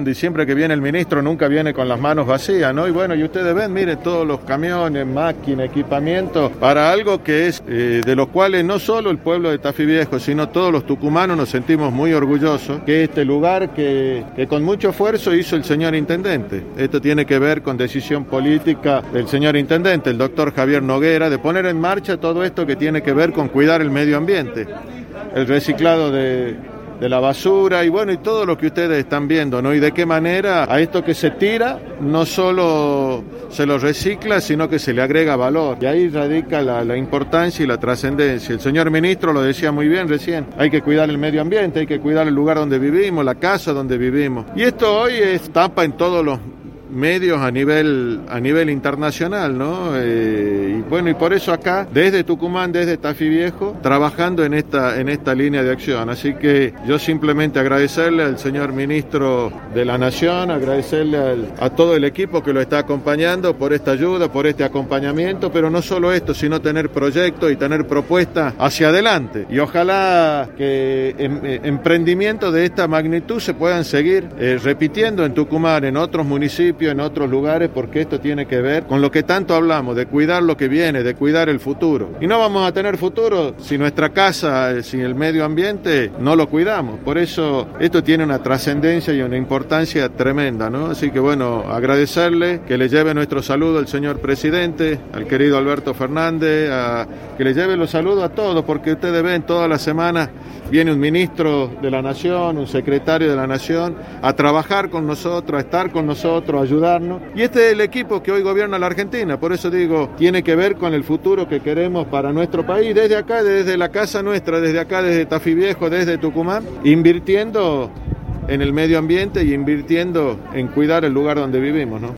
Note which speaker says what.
Speaker 1: y siempre que viene el ministro nunca viene con las manos vacías, ¿no? Y bueno, y ustedes ven, miren todos los camiones, máquinas, equipamiento, para algo que es de los cuales no solo el pueblo de Tafí Viejo, sino todos los tucumanos nos sentimos muy orgullosos, que este lugar que con mucho esfuerzo hizo el señor intendente. Esto tiene que ver con decisión política del señor intendente, el doctor Javier Noguera, de poner en marcha todo esto que tiene que ver con cuidar el medio ambiente, el reciclado de la basura y bueno, y todo lo que ustedes están viendo, ¿no? Y de qué manera a esto que se tira no solo se lo recicla, sino que se le agrega valor. Y ahí radica la importancia y la trascendencia. El señor ministro lo decía muy bien recién, hay que cuidar el medio ambiente, hay que cuidar el lugar donde vivimos, la casa donde vivimos. Y esto hoy es tapa en todos los medios a nivel internacional, ¿no? Y bueno, y por eso acá, desde Tucumán, desde Tafí Viejo, trabajando en esta línea de acción. Así que yo simplemente agradecerle al señor ministro de la Nación, agradecerle a todo el equipo que lo está acompañando por esta ayuda, por este acompañamiento, pero no solo esto, sino tener proyectos y tener propuestas hacia adelante. Y ojalá que emprendimientos de esta magnitud se puedan seguir repitiendo en Tucumán, en otros municipios, en otros lugares, porque esto tiene que ver con lo que tanto hablamos, de cuidar lo que viene, de cuidar el futuro. Y no vamos a tener futuro si nuestra casa, si el medio ambiente no lo cuidamos. Por eso esto tiene una trascendencia y una importancia tremenda, ¿no? Así que bueno, agradecerle, que le lleve nuestro saludo al señor presidente, al querido Alberto Fernández, que le lleve los saludos a todos, porque ustedes ven todas las semanas viene un ministro de la Nación, un secretario de la Nación, a trabajar con nosotros, a estar con nosotros, a ayudarnos. Y este es el equipo que hoy gobierna la Argentina. Por eso digo, tiene que ver con el futuro que queremos para nuestro país, desde acá, desde la casa nuestra, desde acá, desde Tafí Viejo, desde Tucumán, invirtiendo en el medio ambiente y invirtiendo en cuidar el lugar donde vivimos, ¿no?